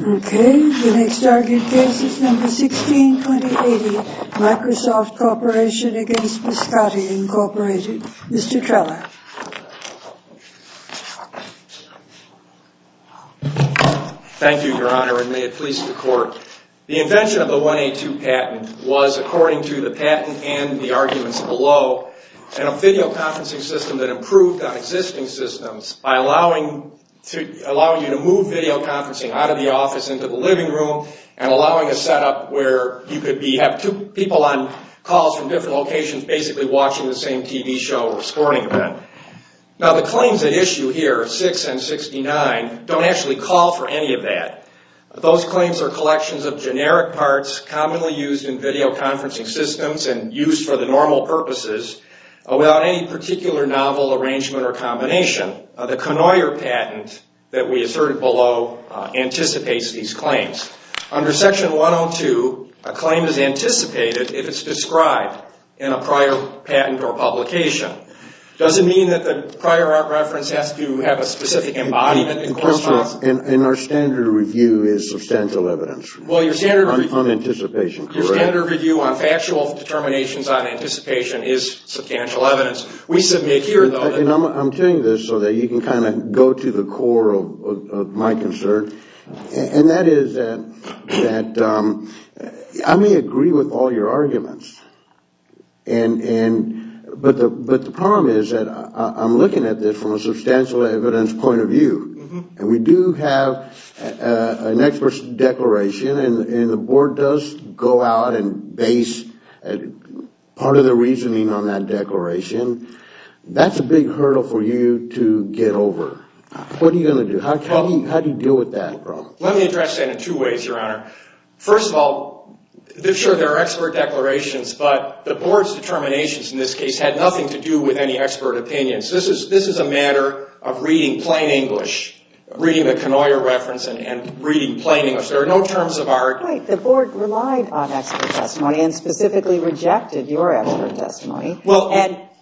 Okay, the next argued case is number 16-2080, Microsoft Corporation against Biscotti Incorporated. Mr. Trella. Thank you, Your Honor, and may it please the Court. The invention of the 182 patent was, according to the patent and the arguments below, a video conferencing system that improved on existing systems by allowing you to move video conferencing out of the office into the living room and allowing a setup where you could have two people on calls from different locations basically watching the same TV show or sporting event. Now, the claims at issue here, 6 and 69, don't actually call for any of that. Those claims are collections of generic parts commonly used in video conferencing systems and used for the normal purposes without any particular novel arrangement or combination. The Conoyer patent that we asserted below anticipates these claims. Under Section 102, a claim is anticipated if it's described in a prior patent or publication. Doesn't mean that the prior art reference has to have a specific embodiment in correspondence. And our standard review is substantial evidence. Well, your standard on anticipation, correct? Your standard review on factual determinations on anticipation is substantial evidence. We submit here, though. And I'm telling you this so that you can kind of go to the core of my concern, and that is that I may agree with all your arguments, But the problem is that I'm looking at this from a substantial evidence point of view. Mm-hmm. And we do have an expert's declaration, and the board does go out and base part of the reasoning on that declaration. That's a big hurdle for you to get over. What are you going to do? How do you deal with that problem? Let me address that in two ways, Your Honor. First of all, sure, there are expert declarations, but the board's determinations in this case had nothing to do with any expert opinions. This is a matter of reading plain English, reading the Conoyer reference and reading plain English. There are no terms of art. Wait, the board relied on expert testimony and specifically rejected your expert testimony. Well,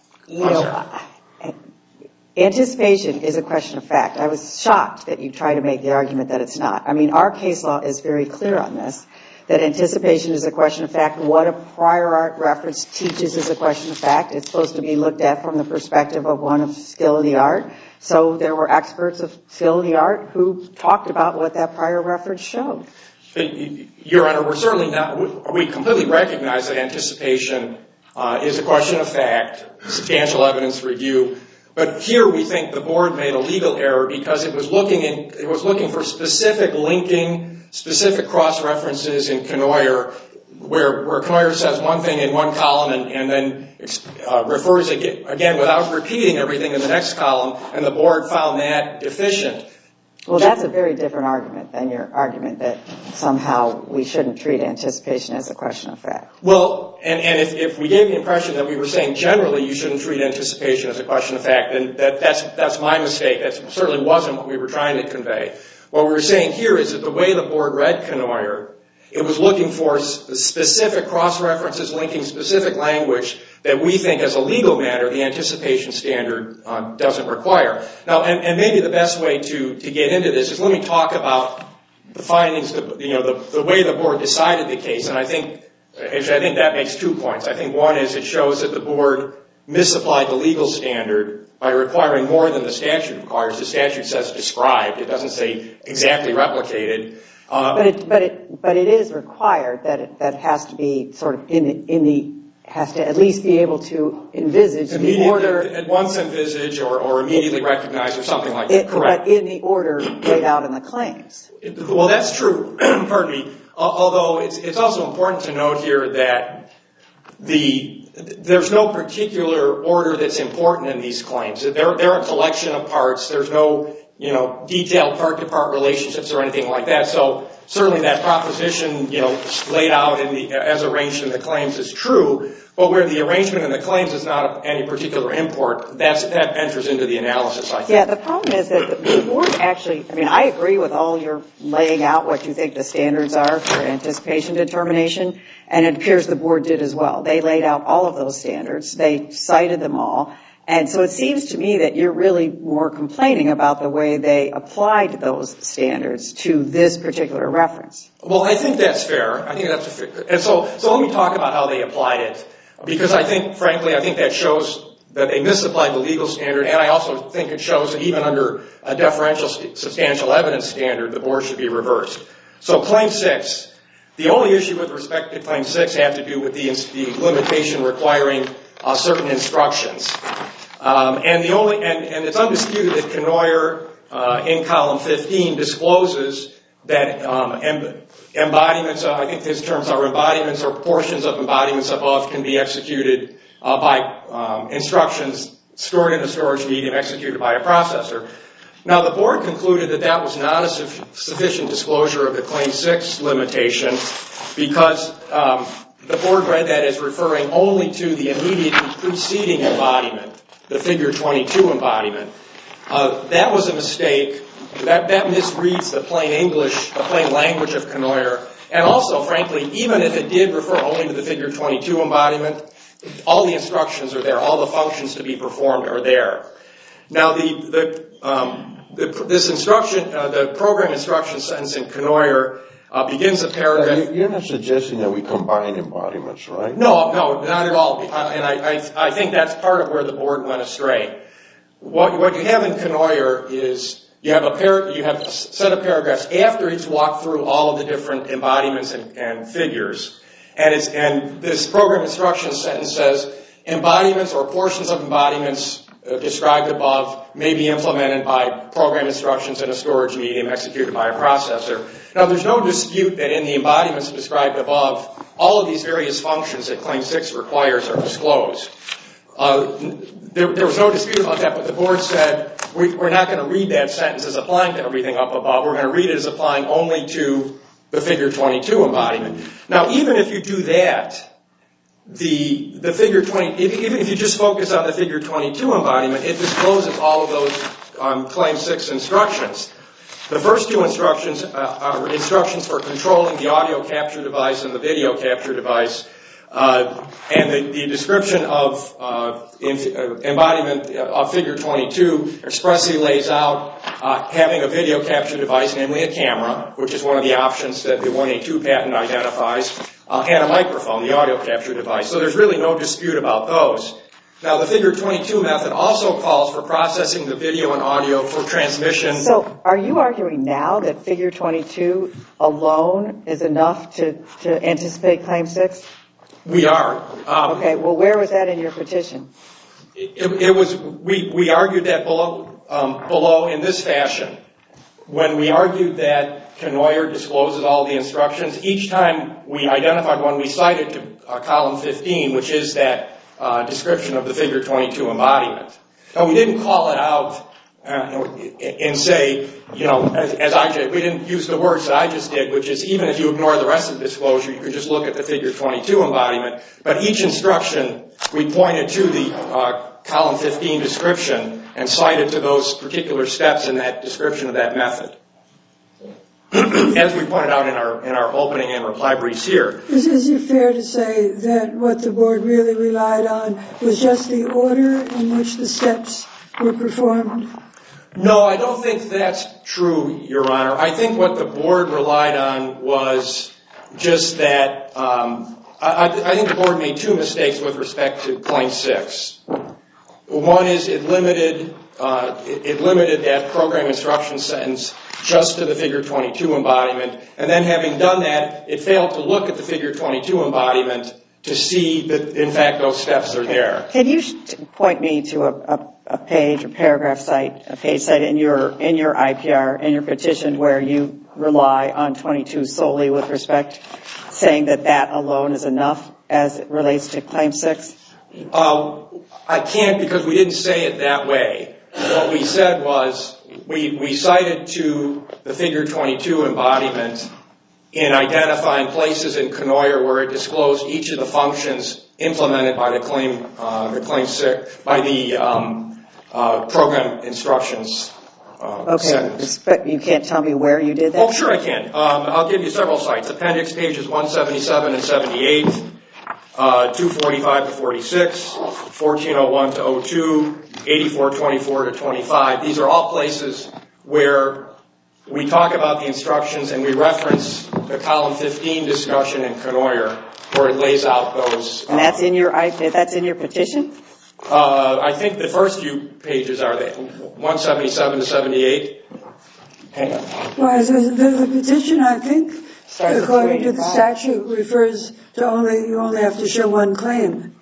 anticipation is a question of fact. I was shocked that you try to make the argument that it's not. I mean, our case law is very clear on this, that anticipation is a question of fact. What a prior art reference teaches is a question of fact. It's supposed to be looked at from the perspective of one of skill of the art. So there were experts of skill of the art who talked about what that prior reference showed. Your Honor, we're certainly not, we completely recognize that anticipation is a question of fact, substantial evidence review. But here we think the board made a legal error because it was looking for specific linking, specific cross-references in Conoyer, where Conoyer says one thing in one column and then refers again without repeating everything in the next column, and the board found that deficient. Well, that's a very different argument than your argument that somehow we shouldn't treat anticipation as a question of fact. Well, and if we gave the impression that we were saying generally you shouldn't treat anticipation as a question of fact, then that's my mistake. That certainly wasn't what we were trying to convey. What we were saying here is that the way the board read Conoyer, it was looking for specific cross-references linking specific language that we think as a legal matter the anticipation standard doesn't require. Now, and maybe the best way to get into this is let me talk about the findings, the way the board decided the case, and I think that makes 2 points. I think one is it shows that the board misapplied the legal standard by requiring more than the statute requires. The statute says described. It doesn't say exactly replicated. But it is required that it has to be sort of has to at least be able to envisage the order. At once envisage or immediately recognize or something like that. Correct. But in the order laid out in the claims. Well, that's true. Pardon me. Although it's also important to note here that there's no particular order that's important in these claims. They're a collection of parts. There's no detailed part-to-part relationships or anything like that. So certainly that proposition, laid out as arranged in the claims is true. But where the arrangement in the claims is not of any particular import, that enters into the analysis, I think. Yeah, the problem is that the board actually, I agree with all your laying out what you think the standards are for anticipation determination, and it appears the board did as well. They laid out all of those standards. They cited them all. And so it seems to me that you're really more complaining about the way they applied those standards to this particular reference. Well, I think that's fair. I think that's fair. And so let me talk about how they applied it, because I think, frankly, I think that shows that they misapplied the legal standard, and I also think it shows that even under a deferential substantial evidence standard, the board should be reversed. So Claim 6, the only issue with respect to Claim 6 had to do with the limitation requiring certain instructions. And it's undisputed that Knoyer in column 15 discloses that embodiments, I think his terms are embodiments or portions of embodiments above, can be executed by instructions stored in a storage medium executed by a processor. Now, the board concluded that that was not a sufficient disclosure of the Claim 6 limitation because the board read that as referring only to the immediately preceding embodiment, the Figure 22 embodiment. That was a mistake. That misreads the plain English, the plain language of Knoyer. And also, frankly, even if it did refer only to the Figure 22 embodiment, all the instructions are there. All the functions to be performed are there. Now, this instruction, the program instruction sentence in Knoyer begins a paragraph. You're not suggesting that we combine embodiments, right? No, not at all. And I think that's part of where the board went astray. What you have in Knoyer is you have a set of paragraphs after it's walked through all of the different embodiments and figures. And this program instruction sentence says embodiments or portions of embodiments described above may be implemented by program instructions in a storage medium executed by a processor. Now, there's no dispute that in the embodiments described above, all of these various functions that Claim 6 requires are disclosed. There was no dispute about that, but the board said we're not going to read that sentence as applying to everything up above. We're going to read it as applying only to the Figure 22 embodiment. Now, even if you do that, the Figure 20, even if you just focus on the Figure 22 embodiment, it discloses all of those Claim 6 instructions. The first two instructions are instructions for controlling the audio capture device and the video capture device. And the description of embodiment of Figure 22 expressly lays out having a video capture device, namely a camera, which is one of the options that the 1A2 patent identifies, and a microphone, the audio capture device. So there's really no dispute about those. Now, the Figure 22 method also calls for processing the video and audio for transmission. So are you arguing now that Figure 22 alone is enough to anticipate Claim 6? We are. Okay, well, where was that in your petition? It was. We argued that below in this fashion. When we argued that Knoyer discloses all the instructions, each time we identified one, we cited to column 15, which is that description of the Figure 22 embodiment. Now, we didn't call it out and say, as I did, we didn't use the words that I just did, which is even if you ignore the rest of the disclosure, you can just look at the Figure 22 embodiment. But each instruction, we pointed to the column 15 description and cited to those particular steps in that description of that method. As we pointed out in our opening and reply briefs here. Is it fair to say that what the board really relied on was just the order in which the steps were performed? No, I don't think that's true, Your Honor. I think what the board relied on was just that I think the board made two mistakes with respect to Claim 6. One is it limited that program instruction sentence just to the Figure 22 embodiment, and then having done that, it failed to look at the Figure 22 embodiment to see that, in fact, those steps are there. Can you point me to a page or paragraph site, a page site in your IPR, in your petition, where you rely on 22 solely with respect, saying that alone is enough as it relates to Claim 6? I can't because we didn't say it that way. What we said was we cited to the Figure 22 embodiment in identifying places in Knoyer where it disclosed each of the functions implemented by the Claim 6 by the program instructions. Okay, but you can't tell me where you did that? Oh, sure I can. I'll give you several sites. Appendix pages 177 and 78. 245 to 46, 1401 to 02, 8424 to 25. These are all places where we talk about the instructions and we reference the column 15 discussion in Knoyer where it lays out those. And that's in your petition? I think the first few pages are 177 to 78. Hang on. Well, the petition, I think, according to the statute, refers to you only have to show one claim.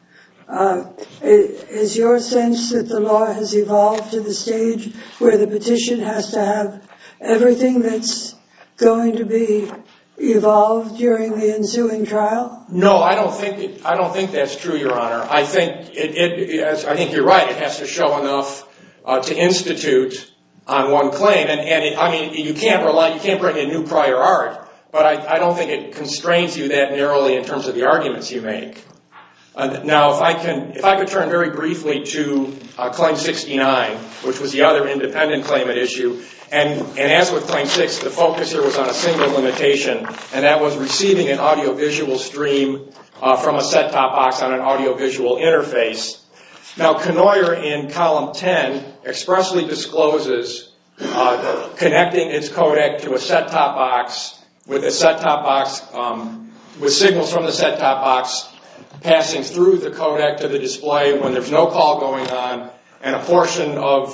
Is your sense that the law has evolved to the stage where the petition has to have everything that's going to be evolved during the ensuing trial? No, I don't think that's true, Your Honor. I think I think you're right. It has to show enough to institute on one claim, and you can't bring in new prior art, but I don't think it constrains you that narrowly in terms of the arguments you make. Now, if I could turn very briefly to Claim 69, which was the other independent claim at issue, and as with Claim 6, the focus here was on a single limitation, and that was receiving an audiovisual stream from a set-top box on an audiovisual interface. Now, Knoyer in column 10 expressly discloses connecting its codec to a set-top box with a set-top box with signals from the set-top box passing through the codec to the display when there's no call going on, and a portion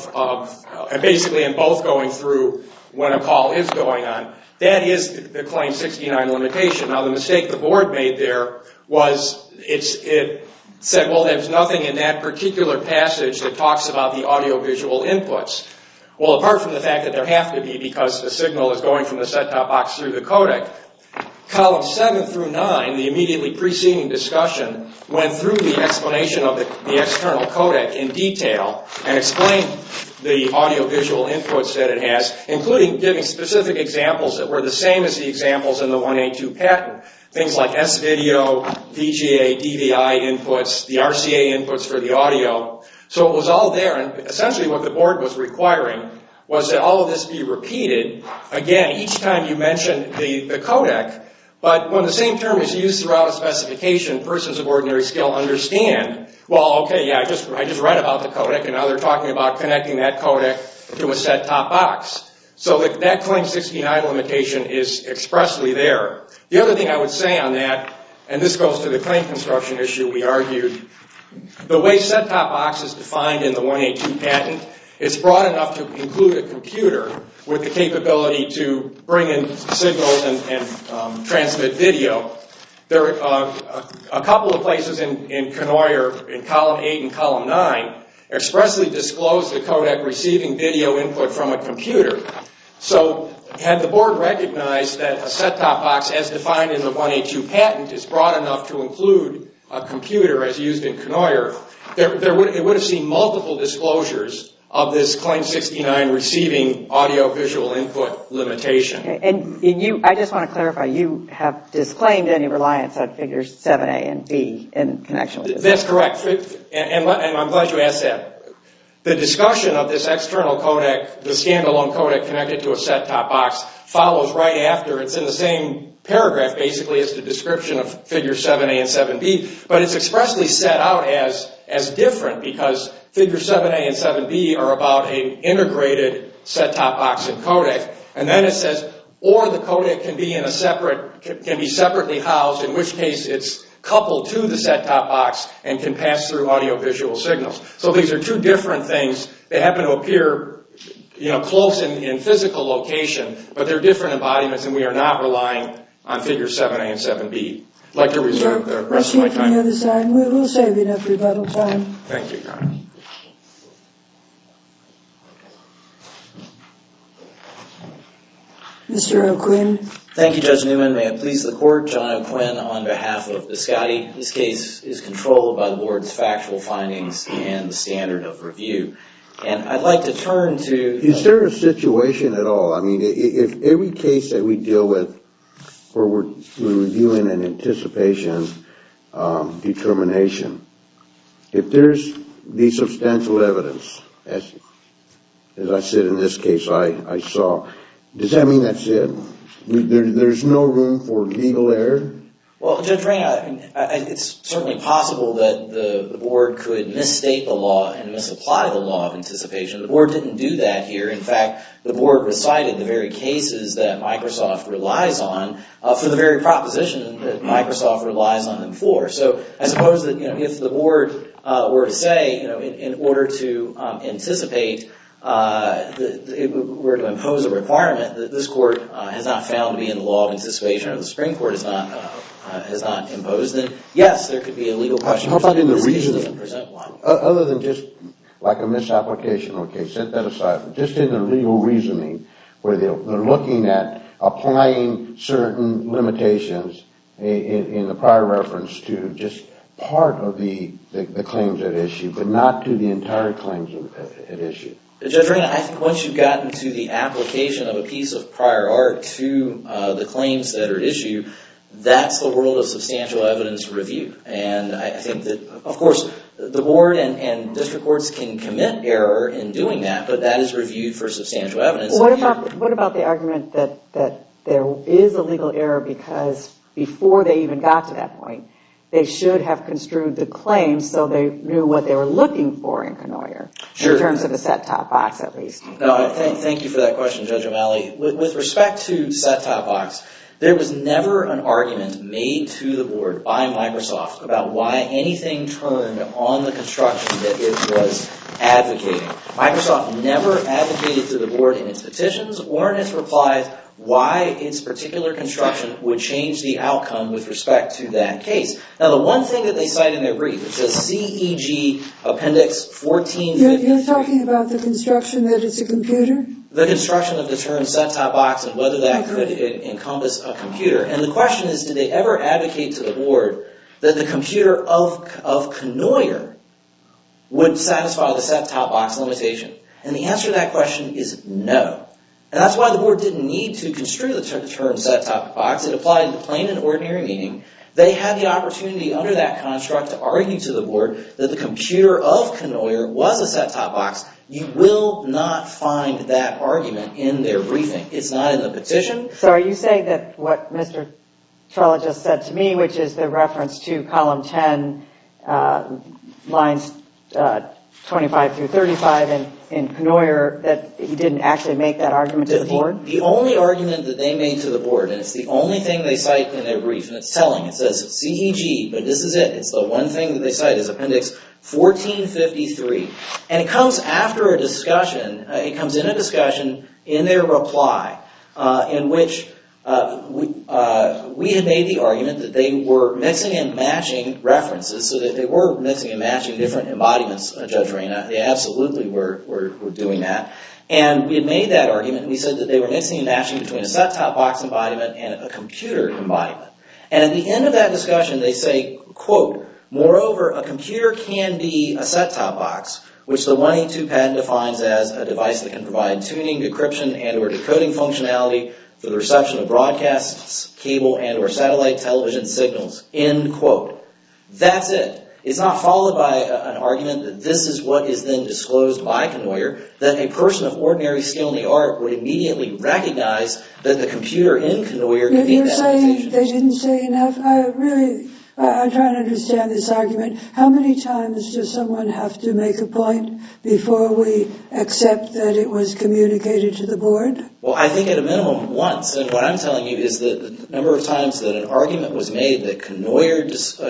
and basically in both going through when a call is going on. That is the Claim 69 limitation. Now, the mistake the board made there was it said, well, there's nothing in that particular passage that talks about the audiovisual inputs. Well, apart from the fact that there have to be because the signal is going from the set-top box through the codec, column 7 through 9, the immediately preceding discussion, went through the explanation of the external codec in detail and explained the audiovisual inputs that it has, including giving specific examples that were the same as the examples in the 1A2 patent. Things like S-video, VGA, DVI inputs, the RCA inputs for the audio. So it was all there, and essentially what the board was requiring was that all of this be repeated, again, each time you mention the codec, but when the same term is used throughout a specification, persons of ordinary skill understand, well, okay, yeah, I just read about the codec, and now they're talking about connecting that codec to a set-top box. So that Claim 69 limitation is expressly there. The other thing I would say on that, and this goes to the claim construction issue we argued, the way set-top box is defined in the 1A2 patent, it's broad enough to include a computer with the capability to bring in signals and transmit video. There are a couple of places in Knoyer, in column 8 and column 9, expressly disclose the codec receiving video input from a computer. So had the board recognized that a set-top box, as defined in the 1A2 patent, is broad enough to include a computer as used in Knoyer, it would have seen multiple disclosures of this Claim 69 receiving audio-visual input limitation. And I just want to clarify, you have disclaimed any reliance on figures 7A and B in connection with this. That's correct, and I'm glad you asked that. The discussion of this external codec, the standalone codec connected to a set-top box, follows right after. It's in the same paragraph, basically, as the description of figures 7A and 7B, but it's expressly set out as different because figures 7A and 7B are about an integrated set-top box and codec, and then it says, or the codec can be separately housed, in which case it's coupled to the set-top box and can pass through audio-visual signals. So these are two different things. They happen to appear, close in physical location, but they're different embodiments, and we are not relying on figures 7A and 7B. I'd like to reserve the rest of my time. On the other side, we will save enough rebuttal time. Thank you, Your Honor. Mr. O'Quinn. Thank you, Judge Newman. May it please the Court, John O'Quinn on behalf of Biscotti. This case is controlled by the Board's factual findings and the standard of review. And I'd like to turn to... Is there a situation at all? I mean, if every case that we deal with where we're reviewing an anticipation determination, if there's the substantial evidence, as I said in this case I saw, does that mean that's it? There's no room for legal error? Well, Judge Rayna, it's certainly possible that the board could misstate the law and misapply the law of anticipation. The board didn't do that here. In fact, the board recited the very cases that Microsoft relies on for the very proposition that Microsoft relies on them for. So I suppose that if the board were to say, in order to anticipate, were to impose a requirement that this court has not found to be in the law of anticipation, or the Supreme Court has not imposed, then yes, there could be a legal question. How about in the reasoning? Other than just like a misapplication, okay, set that aside. Just in the legal reasoning, where they're looking at applying certain limitations in the prior reference to just part of the claims at issue, but not to the entire claims at issue. Judge Rayna, I think once you've gotten to the application of a piece of prior art to the claims that are at issue, that's the world of substantial evidence review. And I think that, of course, the board and district courts can commit error in doing that, but that is reviewed for substantial evidence. What about the argument that there is a legal error because before they even got to that point, they should have construed the claims so they knew what they were looking for in Knoyer, in terms of a set-top box at least? No, thank you for that question, Judge O'Malley. With respect to set-top box, there was never an argument made to the board by Microsoft about why anything turned on the construction that it was advocating. Microsoft never advocated to the board in its petitions or in its replies why its particular construction would change the outcome with respect to that case. Now, the one thing that they cite in their brief, it says CEG Appendix 1453. You're talking about the construction that it's a computer? The construction of the term set-top box and whether that could encompass a computer. And the question is, did they ever advocate to the board that the computer of Knoyer would satisfy the set-top box limitation? And the answer to that question is no. And that's why the board didn't need to construe the term set-top box. It applied the plain and ordinary meaning. They had the opportunity under that construct to argue to the board that the computer of Knoyer was a set-top box. You will not find that argument in their briefing. It's not in the petition. So are you saying that what Mr. Trella just said to me, which is the reference to column 10, lines 25 through 35 in Knoyer, that he didn't actually make that argument to the board? The only argument that they made to the board, and it's the only thing they cite in their brief, and it's telling, it says CEG, but this is it. It's the one thing that they cite is Appendix 1453. And it comes after a discussion, it comes in a discussion in their reply, in which we had made the argument that they were mixing and matching references, so that they were mixing and matching different embodiments, Judge Rayna. They absolutely were doing that. And we had made that argument, and we said that they were mixing and matching between a set-top box embodiment and a computer embodiment. And at the end of that discussion, they say, quote, moreover, a computer can be a set-top box, which the 182 patent defines as a device that can provide tuning, decryption, and or decoding functionality for the reception of broadcasts, cable, and or satellite television signals, end quote. That's it. It's not followed by an argument that this is what is then disclosed by Knoyer, that a person of ordinary skill in the art would immediately recognize that the computer in Knoyer could be that. You're saying they didn't say enough? I'm trying to understand this argument. How many times does someone have to make a point before we accept that it was communicated to the board? Well, I think at a minimum once. And what I'm telling you is that the number of times that an argument was made that Knoyer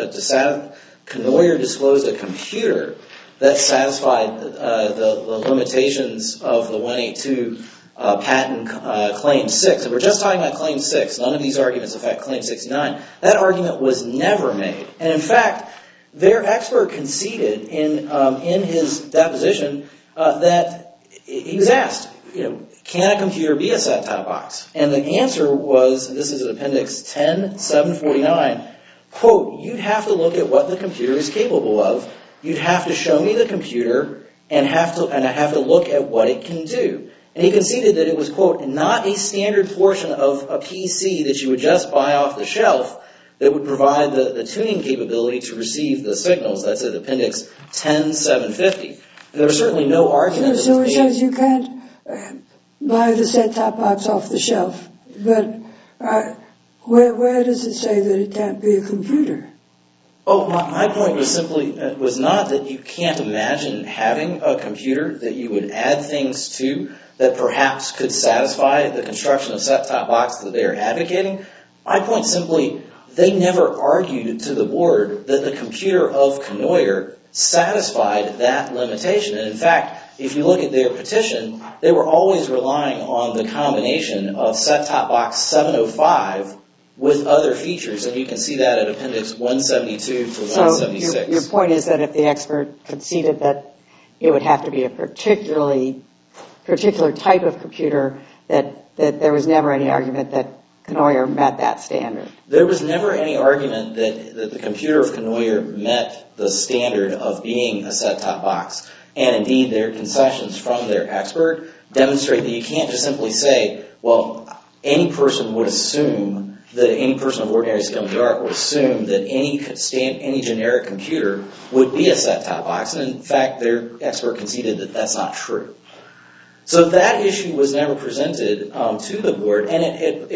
disclosed a computer that satisfied the limitations of the 182 patent Claim 6. And we're just talking about Claim 6. None of these arguments affect Claim 69. That argument was never made. And in fact, their expert conceded in his deposition that he was asked, can a computer be a set-top box? And the answer was, this is in Appendix 10-749, quote, you'd have to look at what the computer is capable of. You'd have to show me the computer and I have to look at what it can do. And he conceded that it was, quote, not a standard portion of a PC that you would just buy off the shelf that would provide the tuning capability to receive the signals. That's at Appendix 10-750. And there was certainly no argument. So it says you can't buy the set-top box off the shelf. But Where does it say that it can't be a computer? Oh, my point was simply was not that you can't imagine having a computer that you would add things to that perhaps could satisfy the construction of set-top box that they are advocating. My point simply, they never argued to the board that the computer of Knoyer satisfied that limitation. And in fact, if you look at their petition, they were always relying on the combination of set-top box 705 with other features, and you can see that at Appendix 172 to 176. So your point is that if the expert conceded that it would have to be a particular type of computer, that there was never any argument that Knoyer met that standard. There was never any argument that the computer of Knoyer met the standard of being a set-top box. And indeed, their concessions from their expert demonstrate that you can't just simply say, well, any person would assume that any person of ordinary skill in the art would assume that any generic computer would be a set-top box. And in fact, their expert conceded that that's not true. So that issue was never presented to the board, and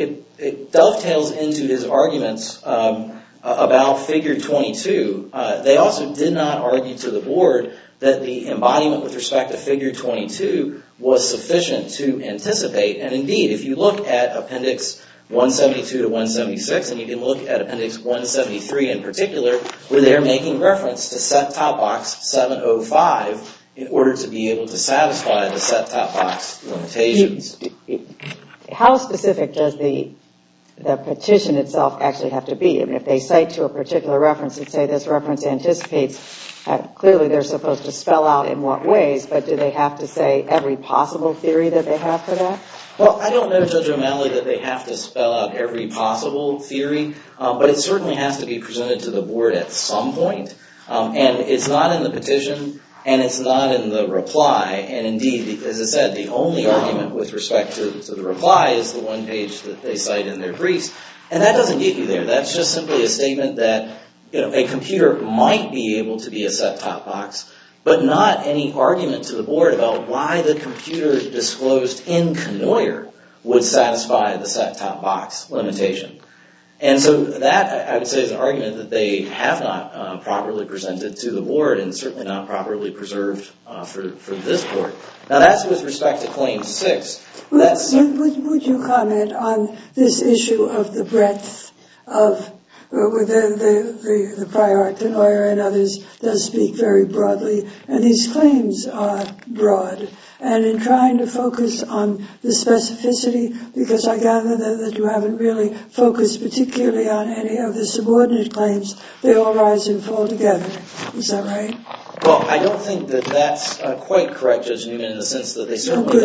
it dovetails into his arguments about Figure 22. They also did not argue to the board that the embodiment with respect to Figure 22 was sufficient to anticipate. And indeed, if you look at Appendix 172 to 176, and you can look at Appendix 173 in particular, where they're making reference to set-top box 705 in order to be able to satisfy the set-top box limitations. How specific does the petition itself actually have to be? I mean, if they cite to a particular reference and say this reference anticipates, clearly they're supposed to spell out in what ways, but do they have to say every possible theory that they have for that? Well, I don't know, Judge O'Malley, that they have to spell out every possible theory, but it certainly has to be presented to the board at some point. And it's not in the petition, and it's not in the reply. And indeed, as I said, the only argument with respect to the reply is the one page that they cite in their briefs. And that doesn't get you there. That's just simply a statement that a computer might be able to be a set-top box, but not any argument to the board about why the computer disclosed in Knoyer would satisfy the set-top box limitation. And so that, I would say, is an argument that they have not properly presented to the board and certainly not properly preserved for this board. Now, that's with respect to Claim 6. Would you comment on this issue of the breadth of the prior art? Knoyer and others does speak very broadly, and these claims are broad. And in trying to focus on the specificity, because I gather that you haven't really focused particularly on any of the subordinate claims, they all rise and fall together. Is that right? Well, I don't think that that's quite correct, Judge Newman, in the sense that they certainly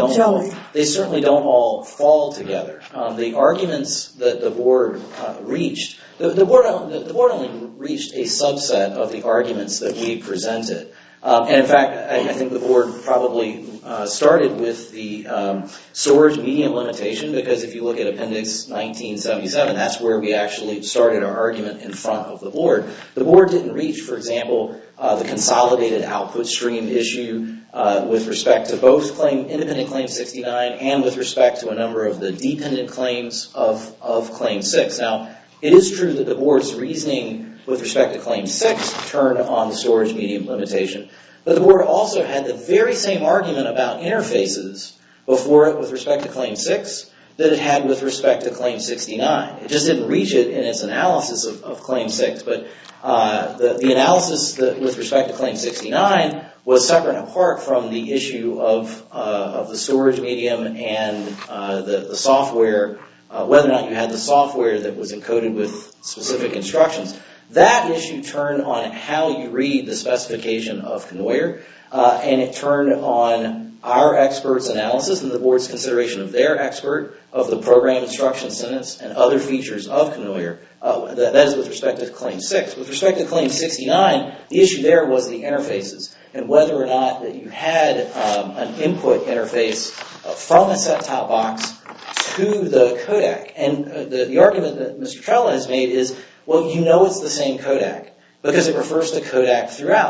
don't all fall together. The arguments that the board reached, the board only reached a subset of the arguments that we presented. And in fact, I think the board probably started with the storage medium limitation, because if you look at Appendix 1977, that's where we actually started our argument in front of the board. The board didn't reach, for example, the consolidated output stream issue with respect to both independent Claim 69 and with respect to a number of the dependent claims of Claim 6. Now, it is true that the board's reasoning with respect to Claim 6 turned on the storage medium limitation, but the board also had the very same argument about interfaces before it with respect to Claim 6 that it had with respect to Claim 69. It just didn't reach it in its analysis of Claim 6, but the analysis with respect to Claim 69 was separate and apart from the issue of the storage medium and the software, whether or not you had the software that was encoded with specific instructions. That issue turned on how you read the specification of Knoyer, and it turned on our expert's analysis and the board's consideration of their expert of the program instruction sentence and other features of Knoyer. That is with respect to Claim 6. With respect to Claim 69, the issue there was the interfaces and whether or not that you had an input interface from a set-top box to the codec. And the argument that Mr. Trella has made is, well, you know it's the same codec because it refers to codec throughout.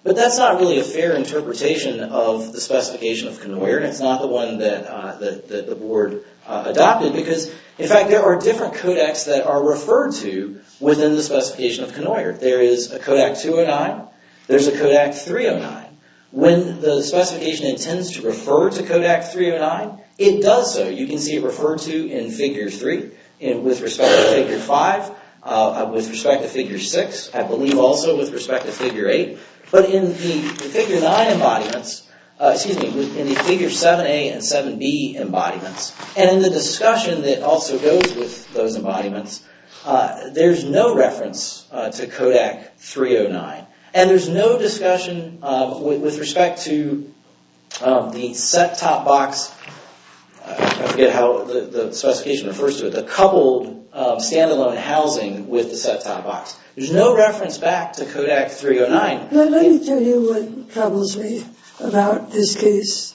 But that's not really a fair interpretation of the specification of Knoyer, and it's not the one that the board adopted, because, in fact, there are different codecs that are referred to within the specification of Knoyer. There is a codec 209. There's a codec 309. When the specification intends to refer to codec 309, it does so. You can see it referred to in Figure 3, with respect to Figure 5, with respect to Figure 6, I believe also with respect to Figure 8. But in the Figure 9 embodiments, in the Figure 7a and 7b embodiments, and in the discussion that also goes with those embodiments, there's no reference to codec 309. And there's no discussion with respect to the set-top box, I forget how the specification refers to it, the coupled standalone housing with the set-top box. There's no reference back to codec 309. Let me tell you what troubles me about this case.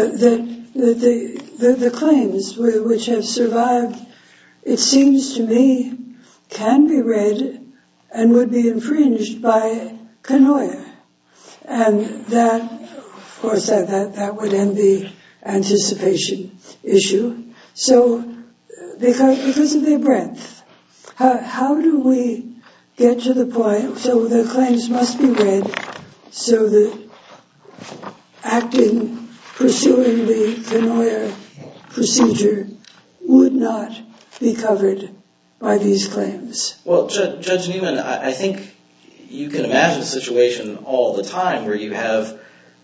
The claims which have survived, it seems to me, can be read and would be infringed by Knoyer. And that, of course, that would end the anticipation issue. So, because of their breadth, how do we get to the point, so the claims must be read so that pursuing the Knoyer procedure would not be covered by these claims? Well, Judge Newman, I think you can imagine a situation all the time where you have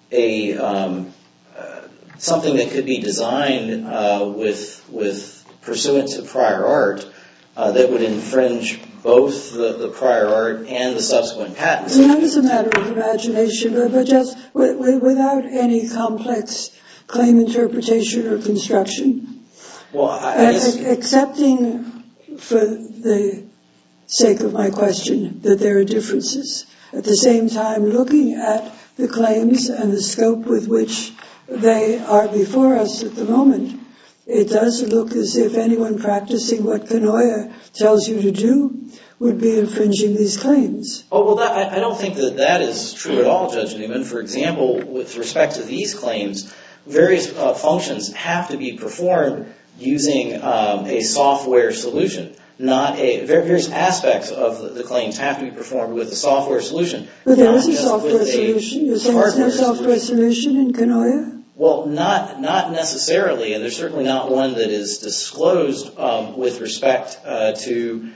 something that could be designed with pursuant to prior art that would infringe both the prior art and the subsequent patents. And that is a matter of imagination, but just without any complex claim interpretation or construction. Well, accepting, for the sake of my question, that there are differences. At the same time, looking at the claims and the scope with which they are before us at the moment, it does look as if anyone practicing what Knoyer tells you to do would be infringing these claims. Oh, well, I don't think that is true at all, Judge Newman. For example, with respect to these claims, various functions have to be performed using a software solution. Various aspects of the claims have to be performed with a software solution. But there is a software solution. You're saying there's no software solution in Knoyer? Well, not necessarily, and there's certainly not one that is disclosed with respect to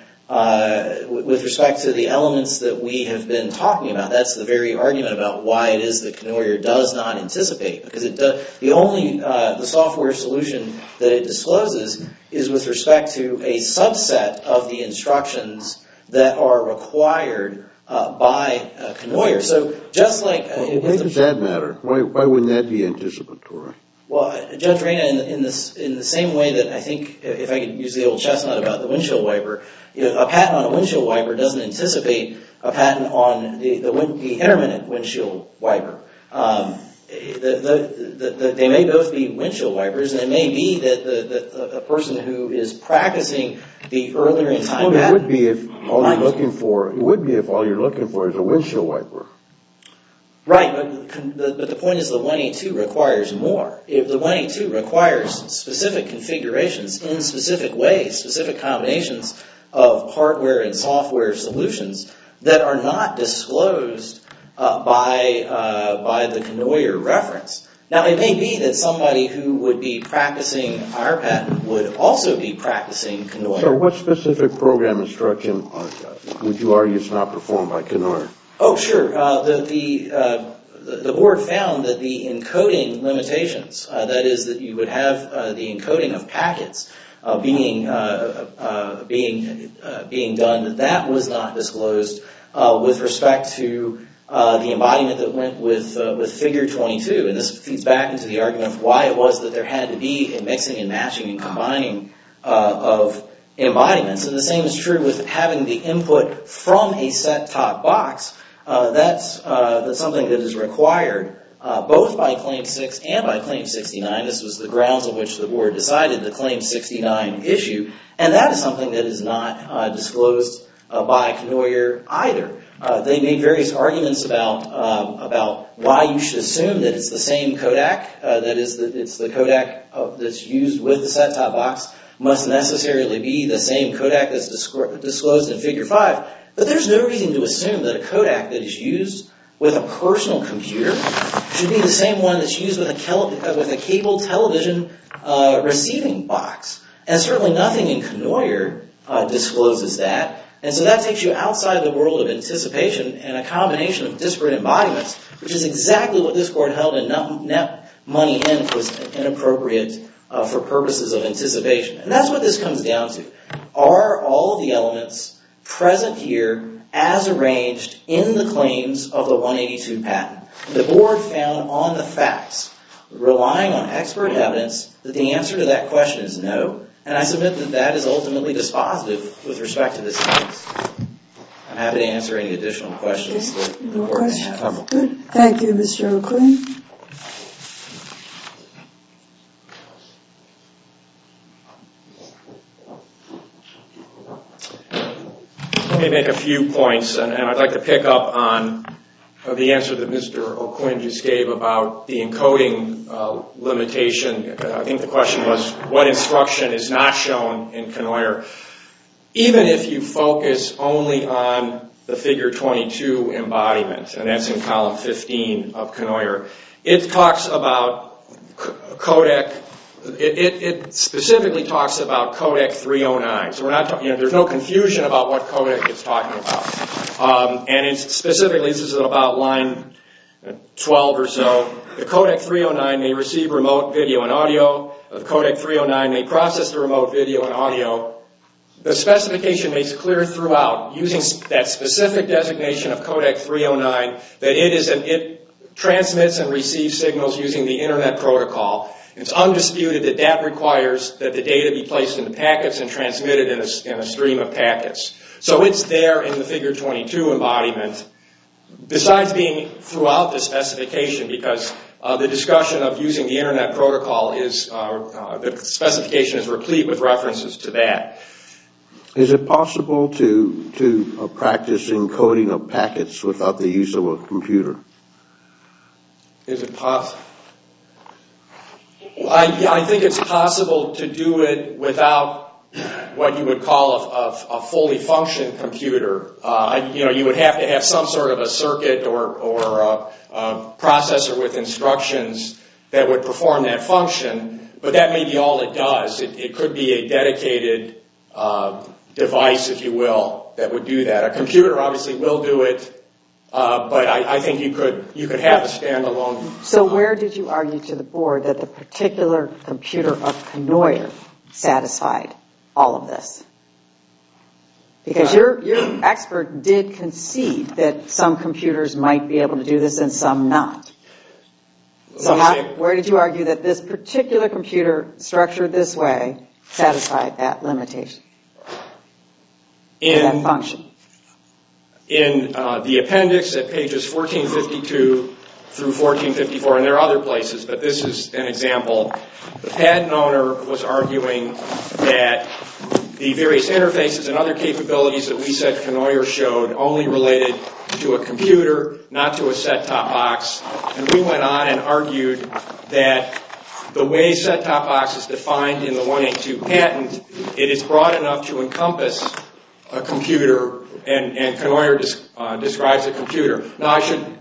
the elements that we have been talking about. That's the very argument about why it is that Knoyer does not anticipate, because the software solution that it discloses is with respect to a subset of the instructions that are required by Knoyer. So just like... why does that matter? Why wouldn't that be anticipatory? Well, Judge Reyna, in the same way that I think, if I could use the old chestnut about the windshield wiper, a patent on a windshield wiper doesn't anticipate a patent on the intermittent windshield wiper. They may both be windshield wipers, and it may be that a person who is practicing the earlier in time patent... Well, it would be if all you're looking for is a windshield wiper. Right, but the point is the 182 requires more. If the 182 requires specific configurations in specific ways, specific combinations of hardware and software solutions that are not disclosed by the Knoyer reference. Now, it may be that somebody who would be practicing our patent would also be practicing Knoyer. So what specific program instruction would you argue is not performed by Knoyer? Oh, sure. The board found that the encoding limitations, that is, that you would have the encoding of packets being done, that was not disclosed with respect to the embodiment that went with Figure 22. And this feeds back into the argument of why it was that there had to be a mixing and matching and combining of embodiments. And the same is true with having the input from a set-top box. That's something that is required both by Claim 6 and by Claim 69. This was the grounds on which the board decided the Claim 69 issue. And that is something that is not disclosed by Knoyer either. They made various arguments about why you should assume that it's the same codec, that is, that it's the codec that's used with the set-top box must necessarily be the same codec that's disclosed in Figure 5. But there's no reason to assume that a codec that is used with a personal computer should be the same one that's used with a cable television receiving box. And certainly nothing in Knoyer discloses that. And so that takes you outside the world of anticipation and a combination of disparate embodiments, which is exactly what this court held in Net Money In was inappropriate for purposes of anticipation. And that's what this comes down to. Are all of the elements present here as arranged in the claims of the 182 patent? The board found on the facts, relying on expert evidence, that the answer to that question is no. And I submit that that is ultimately dispositive with respect to this case. I'm happy to answer any additional questions that the court may have. Good. Thank you, Mr. O'Quinn. Let me make a few points, and I'd like to pick up on the answer that Mr. O'Quinn just gave about the encoding limitation. I think the question was, what instruction is not shown in Knoyer? Even if you focus only on the Figure 22 embodiment, and that's in column 15 of Knoyer, it talks about codec. It specifically talks about codec 309. So we're not talking, there's no confusion about what codec it's talking about. And it's specifically, this is about line 12 or so. The codec 309 may receive remote video and audio. The codec 309 may process the remote video and audio. The specification makes clear throughout, using that specific designation of codec 309, that it transmits and receives signals using the Internet protocol. It's undisputed that that requires that the data be placed into packets and transmitted in a stream of packets. So it's there in the Figure 22 embodiment, besides being throughout the specification, because the discussion of using the Internet protocol is, the specification is replete with references to that. Is it possible to practice encoding of packets without the use of a computer? Is it possible? I think it's possible to do it without what you would call a fully functioning computer. You would have to have some sort of a circuit or a processor with instructions that would perform that function, but that may be all it does. It could be a dedicated device, if you will, that would do that. A computer obviously will do it, but I think you could have a standalone. So where did you argue to the board that the particular computer of Knoyer satisfied all of this? Because your expert did concede that some computers might be able to do this and some not. So where did you argue that this particular computer structured this way satisfied that limitation? That function? In the appendix at pages 1452 through 1454, and there are other places, but this is an example. The patent owner was arguing that the various interfaces and other capabilities that we said Knoyer showed only related to a computer, not to a set-top box. And we went on and argued that the way set-top box is defined in the 182 patent, it is broad enough to encompass a computer, and Knoyer describes a computer. Now,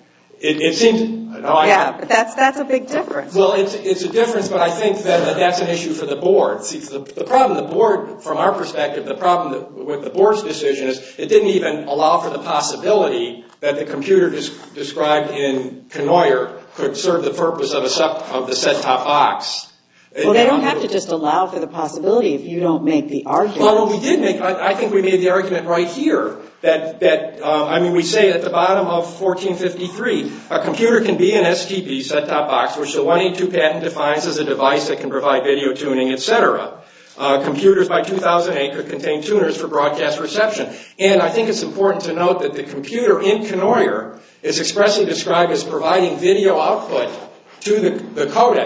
but that's a big difference. Well, it's a difference, but I think that that's an issue for the board. See, the problem the board, from our perspective, the problem with the board's decision is it didn't even allow for the possibility that the computer described in Knoyer could serve the purpose of the set-top box. Well, they don't have to just allow for the possibility if you don't make the argument. Well, we did make. I think we made the argument right here that we say at the bottom of 1453, a computer can be an STP, set-top box, which the 182 patent defines as a device that can provide video tuning, etc. Computers by 2008 could contain tuners for broadcast reception. And I think it's important to note that the computer in Knoyer is expressly described as providing video output to the codec.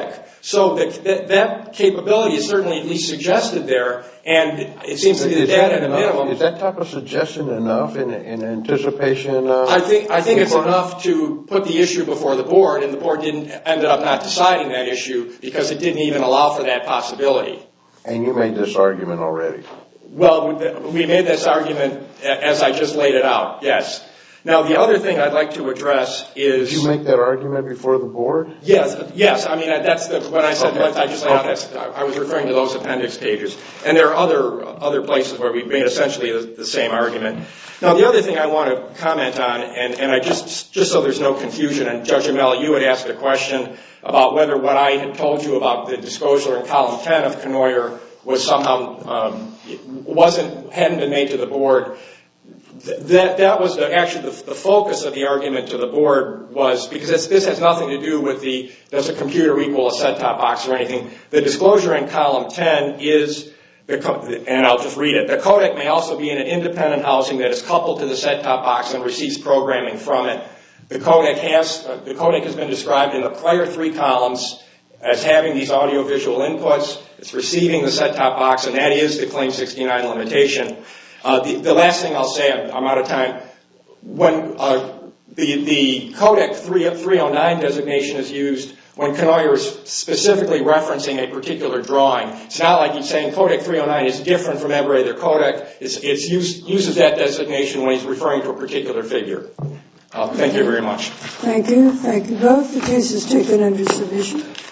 So that capability is certainly at least suggested there, and it seems to be the data at a minimum. Is that type of suggestion enough in anticipation? I think it's enough to put the issue before the board, and the board ended up not deciding that issue because it didn't even allow for that possibility. And you made this argument already? Well, we made this argument as I just laid it out, yes. Now, the other thing I'd like to address is... Did you make that argument before the board? Yes. I mean, that's when I said what I just laid out, I was referring to those appendix pages. And there are other places where we've made essentially the same argument. Now, the other thing I want to comment on, and I just so there's no confusion, and Judge Amell, you had asked a question about whether what I had told you about the disclosure in column 10 of Knoyer was somehow hadn't been made to the board. That was actually the focus of the argument to the board was, because this has nothing to do with does a computer equal a set-top box or anything. The disclosure in column 10 is, and I'll just read it, the codec may also be in an independent housing that is coupled to the set-top box and receives programming from it. The codec has been described in the prior 3 columns as having these audio-visual inputs. It's receiving the set-top box, and that is the Claim 69 limitation. The last thing I'll say, I'm out of time, when the codec 309 designation is used, when Knoyer is specifically referencing a particular drawing, it's not like he's saying codec 309 is different from every other codec. It uses that designation when he's referring to a particular figure. Thank you very much. Thank you. Thank you both. The case is taken under submission.